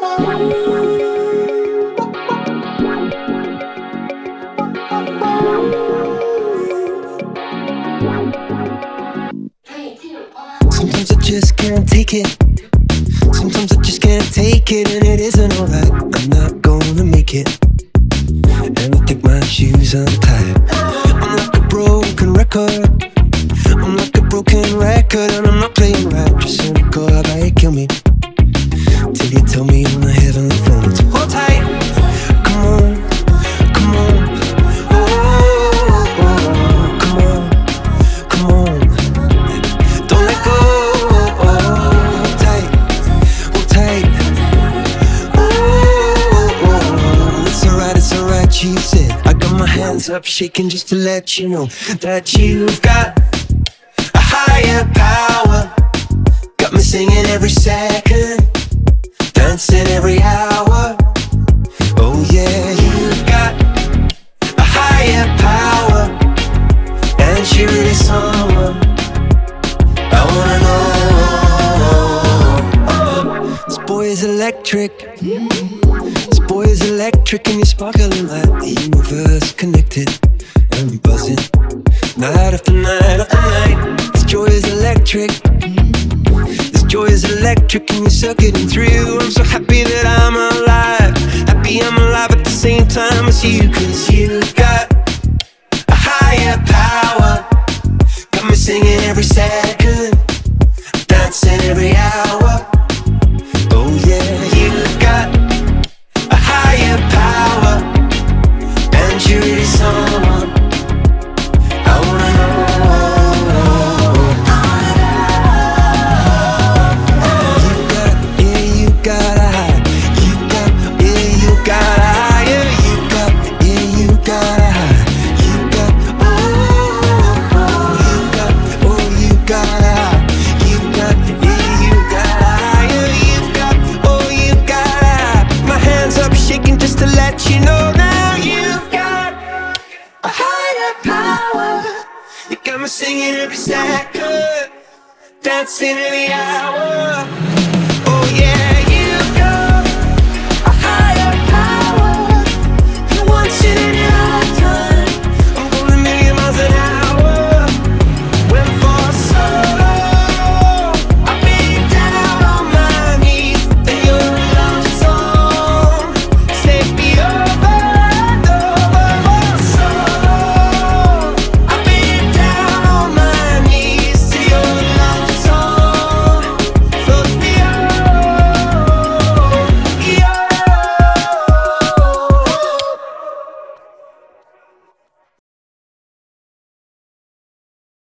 Sometimes I just can't take it. Sometimes I just can't take it, and it isn't alright. I'm not gonna make it, and I think my shoes untied. I'm like a broken record. I'm like a broken record, and I'm not playing right. Just cynical, how about you kill me till you tell me on the heavenly phone to hold tight. Come on, come on, oh, come on, come on. Don't let go. Hold tight, hold tight. Oh, it's alright, she said. I got my hands up shaking just to let you know that you've got a higher power. Got me singing every second, dancing every hour. Oh yeah, you've got a higher power, and she really someone I wanna know. This boy is electric. This boy is electric, and you're sparkling like the universe connected. And I'm buzzing night after night after night. This joy is electric. This joy is electric, and you're circuiting through. I'm so happy that I'm alive. Happy I'm alive at the same time as you. 'Cause you've got a higher power. Got me singing every second, dancing every hour. Oh yeah, you've got a higher power, and you're really someone I wanna know. You got a high. You got, yeah, you got a higher. You got, yeah, you got a high. You got, you got, you got a high. You got, yeah, you got a higher. You got, you got a high. My hands up shaking just to let you know now you've got a higher power. You got me singing every second, dancing every hour.